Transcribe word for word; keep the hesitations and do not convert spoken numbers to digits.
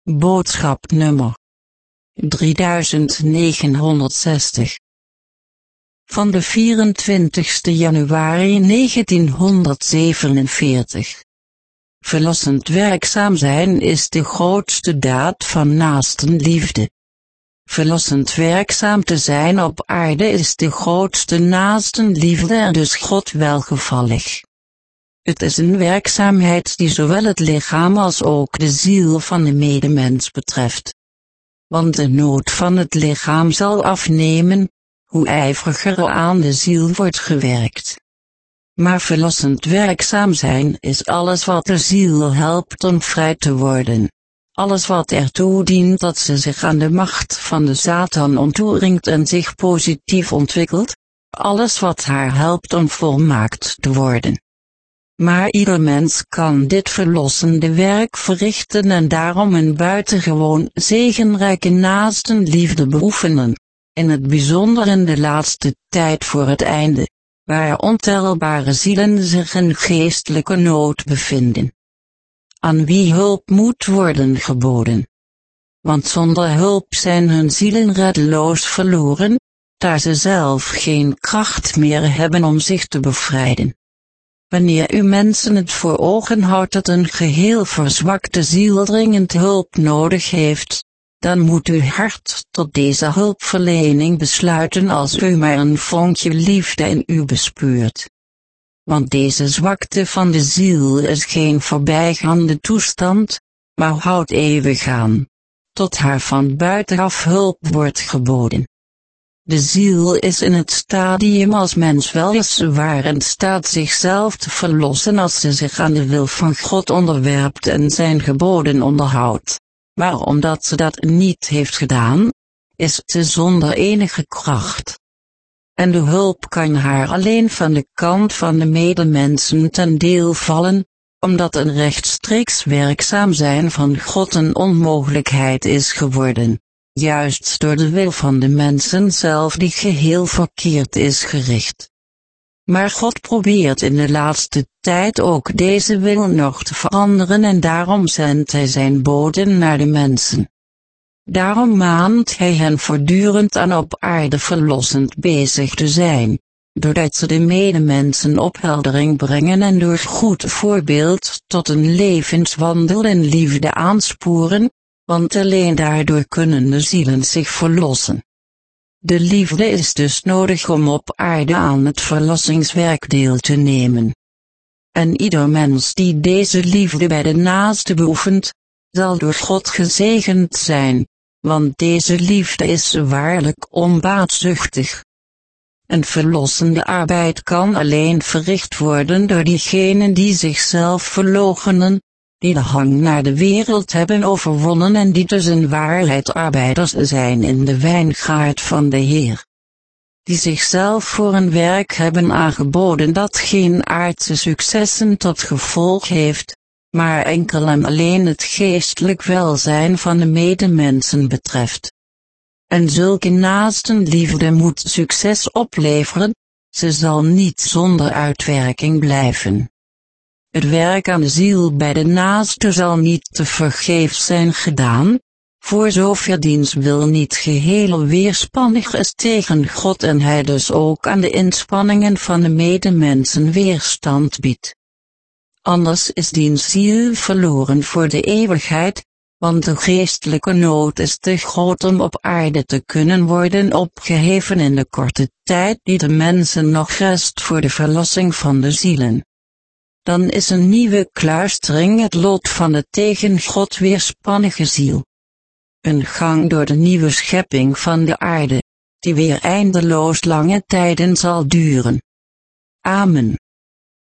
Boodschap nummer drieduizend negenhonderdzestig van de vierentwintigste januari negentienhonderdzevenenveertig. Verlossend werkzaam zijn is de grootste daad van naastenliefde. Verlossend werkzaam te zijn op aarde is de grootste naastenliefde en dus God welgevallig. Het is een werkzaamheid die zowel het lichaam als ook de ziel van de medemens betreft. Want de nood van het lichaam zal afnemen, hoe ijveriger er aan de ziel wordt gewerkt. Maar verlossend werkzaam zijn is alles wat de ziel helpt om vrij te worden. Alles wat ertoe dient dat ze zich aan de macht van de Satan onttoeringt en zich positief ontwikkelt. Alles wat haar helpt om volmaakt te worden. Maar ieder mens kan dit verlossende werk verrichten en daarom een buitengewoon zegenrijke naastenliefde beoefenen, in het bijzonder in de laatste tijd voor het einde, waar ontelbare zielen zich in geestelijke nood bevinden. Aan wie hulp moet worden geboden. Want zonder hulp zijn hun zielen reddeloos verloren, daar ze zelf geen kracht meer hebben om zich te bevrijden. Wanneer u mensen het voor ogen houdt dat een geheel verzwakte ziel dringend hulp nodig heeft, dan moet uw hart tot deze hulpverlening besluiten als u maar een vonkje liefde in u bespeurt. Want deze zwakte van de ziel is geen voorbijgaande toestand, maar houdt eeuwig aan, tot haar van buitenaf hulp wordt geboden. De ziel is in het stadium als mens weliswaar in staat zichzelf te verlossen als ze zich aan de wil van God onderwerpt en zijn geboden onderhoudt, maar omdat ze dat niet heeft gedaan, is ze zonder enige kracht. En de hulp kan haar alleen van de kant van de medemensen ten deel vallen, omdat een rechtstreeks werkzaam zijn van God een onmogelijkheid is geworden. Juist door de wil van de mensen zelf die geheel verkeerd is gericht. Maar God probeert in de laatste tijd ook deze wil nog te veranderen en daarom zendt hij zijn boden naar de mensen. Daarom maant hij hen voortdurend aan op aarde verlossend bezig te zijn, doordat ze de medemensen opheldering brengen en door goed voorbeeld tot een levenswandel in liefde aansporen, want alleen daardoor kunnen de zielen zich verlossen. De liefde is dus nodig om op aarde aan het verlossingswerk deel te nemen. En ieder mens die deze liefde bij de naaste beoefent, zal door God gezegend zijn, want deze liefde is waarlijk onbaatzuchtig. Een verlossende arbeid kan alleen verricht worden door diegenen die zichzelf verloochenen, die de hang naar de wereld hebben overwonnen en die dus in waarheid arbeiders zijn in de wijngaard van de Heer. Die zichzelf voor een werk hebben aangeboden dat geen aardse successen tot gevolg heeft, maar enkel en alleen het geestelijk welzijn van de medemensen betreft. En zulke naastenliefde moet succes opleveren, ze zal niet zonder uitwerking blijven. Het werk aan de ziel bij de naaste zal niet te vergeefs zijn gedaan, voor zover diens wil niet geheel weerspannig is tegen God en hij dus ook aan de inspanningen van de medemensen weerstand biedt. Anders is diens ziel verloren voor de eeuwigheid, want de geestelijke nood is te groot om op aarde te kunnen worden opgeheven in de korte tijd die de mensen nog rest voor de verlossing van de zielen. Dan is een nieuwe kluistering het lot van de tegen God weerspannige ziel. Een gang door de nieuwe schepping van de aarde, die weer eindeloos lange tijden zal duren. Amen.